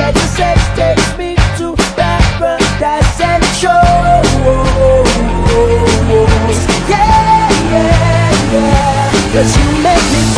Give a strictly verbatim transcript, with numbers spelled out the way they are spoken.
get the sex, takes me to paradise and shows. Yeah, yeah, yeah. Cause you make me